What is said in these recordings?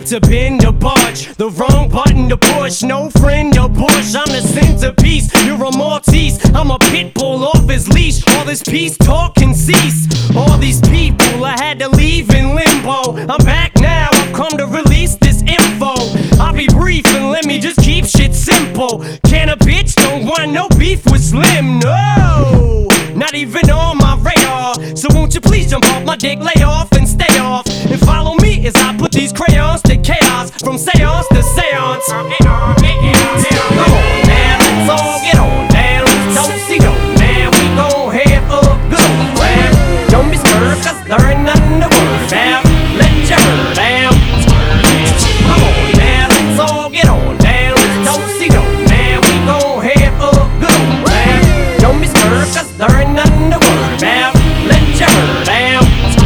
to bend or budge, the wrong button to push. No friend to push, I'm the centerpiece. You're a Maltese, I'm a pit bull off his leash. All this peace talk can cease. All these people I had to leave in limbo. I'm back now, I've come to release this info. I'll be brief and let me just keep shit simple. Can a bitch don't want no beef with Slim? No, not even on my radar. So won't you please jump off my dick, lay off and stay off, and follow me as I put these crayons to chaos, from seance to seance. Come on now, let's all get on down. Don't see no man, we gon' have a good old laugh. Don't be scared, cause there ain't nothing to worry about. Let your hair down. Come on now, let's all get on down. Don't see no man, we gon' have a good old laugh. Don't be scared, cause there ain't nothing to worry about. Let your hair down.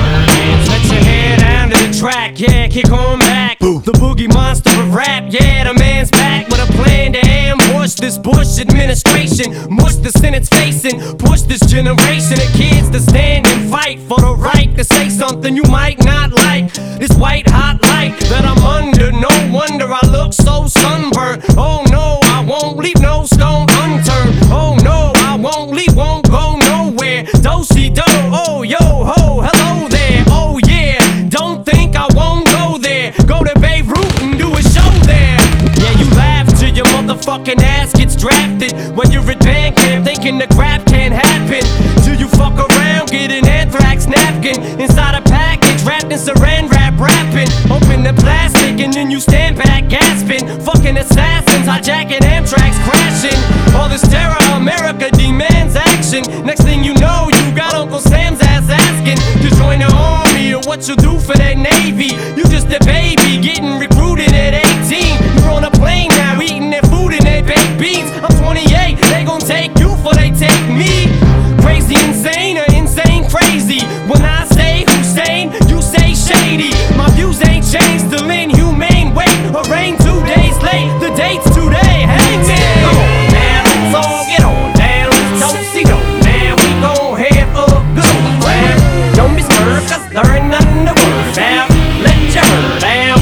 Let your hair down to the track, yeah, kick on back. The boogie monster of rap, yeah, the man's back with a plan to ambush this Bush administration, mush the Senate's facing, push this generation of kids to stand and fight for the right to say something you might not like. This white hot light that I'm under, no wonder I look so sunburned. Oh no, I won't leave no stone unturned. Oh no, I won't leave, won't go nowhere. Do-si-do, oh yo ho, hello there. Oh yeah, don't think I won't go there. Go to Beirut and do a show there. Yeah, you laugh till your motherfucking ass gets drafted when you're at band camp thinking the crap can't happen. Till you fuck around, get an anthrax napkin inside a package wrapped in saran wrap, rapping. Open the plastic and then you stand back gasping. Fucking assassins hijacking Amtrak's crashing. All this terror, America demands action. Next thing you know, you got Uncle Sam's ass asking to join the army or what you do for that Navy. You just a baby getting recruited at 18. You're on a plane now eating their food and their baked beans. I'm 28, they gon' take you for they take me. Crazy insane or insane crazy. When I say Hussein, you say shady. My views ain't changed, still inhumane. Wait, or rain 2 days late, the date's today. Hey man, come on now, let's all get on down. Don't see no man, we gon' have a good old laugh. Don't be scared, cause there ain't nothing to worry about. Let your hair down.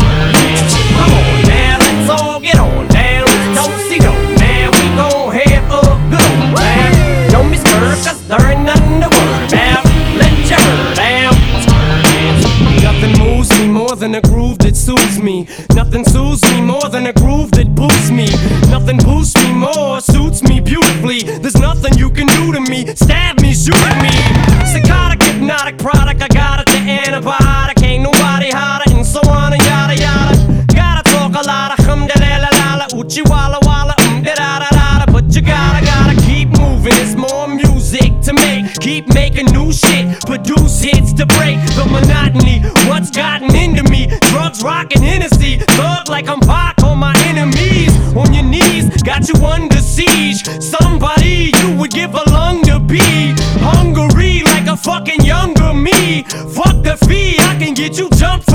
Come on now, let's all get on down. Don't see no man, we gon' have a good old laugh. Don't be scared, cause there ain't nothing to worry about. Let your hair down. Nothing moves me more than a groove that soothes me. Nothing soothes me more than a groove that boosts me. Nothing boosts me more, suits me beautifully. There's nothing you can do to me. Stab me, shoot at me. Psychotic, hypnotic product, I got it, the antibiotic. Ain't nobody hotter, and so on and yada yada. Gotta talk a lot of hum-da-la-la-la, uchi walla walla, da-da-da-da. But you gotta keep moving. There's more music to make. Keep making new shit, produce hits to break the monotony. What's gotten into me? Drugs, rockin' Hennessy, thug like I'm Pac on my enemies. On your knees, got you under siege. Somebody you would give a lung to be. Hungry like a fucking younger me. Fuck the fee, I can get you jumped